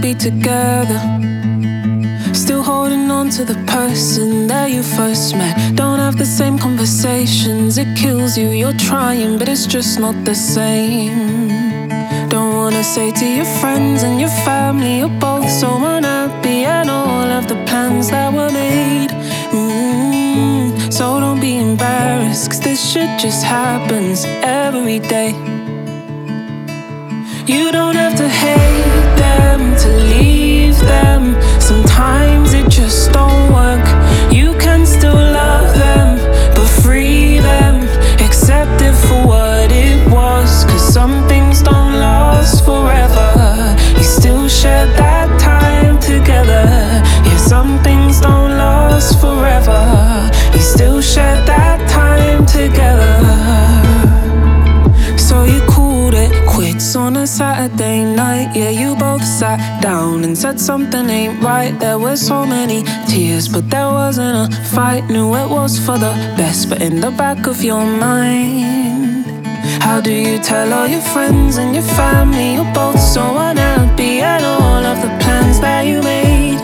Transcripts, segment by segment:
be together. Still holding on to the person that you first met. Don't have the same conversations, it kills you. You're trying, but it's just not the same. Don't wanna say to your friends and your family you're both so unhappy, and all of the plans that were made. So don't be embarrassed, 'cause this shit just happens every day. You don't have to hate them to leave them. Sometimes it just don't work. You can still love them, but free them. Accept it for what it was, 'cause some things don't last forever. You still share that time together. Yeah, some things don't last forever. You still share that time together. So you called it quits on a Saturday night. Yeah, you both sat down and said something ain't right. There were so many tears, but there wasn't a fight. Knew it was for the best, but in the back of your mind, how do you tell all your friends and your family you're both so unhappy, and all of the plans that you made?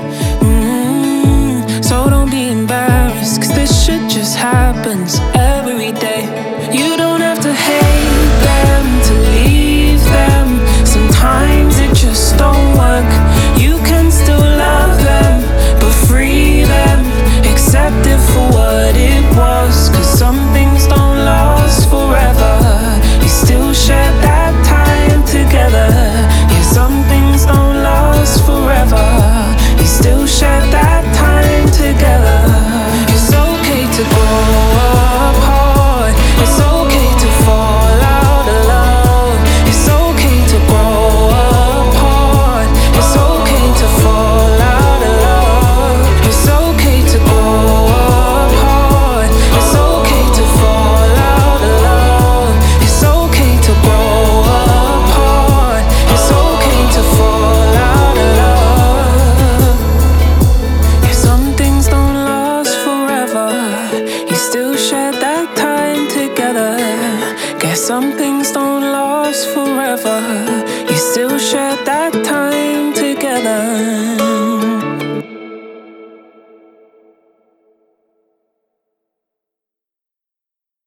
So don't be embarrassed, 'cause this shit just happens every day. You don't have to hate them to leave them. Sometimes it just don't work. You can still love them, but free them. Accept it for what it was, 'cause some things don't last forever. You still share that time together. Yeah, some things don't last forever. You still share that time together. It's okay to grow apart. It's okay to fall out of love. It's okay to grow apart. It's okay to fall out of love. It's okay to grow apart. It's okay to fall out of love. It's okay to grow apart. It's okay to fall out of love. If some things don't last forever, you still share that time together. Guess some things don't last forever, you still share that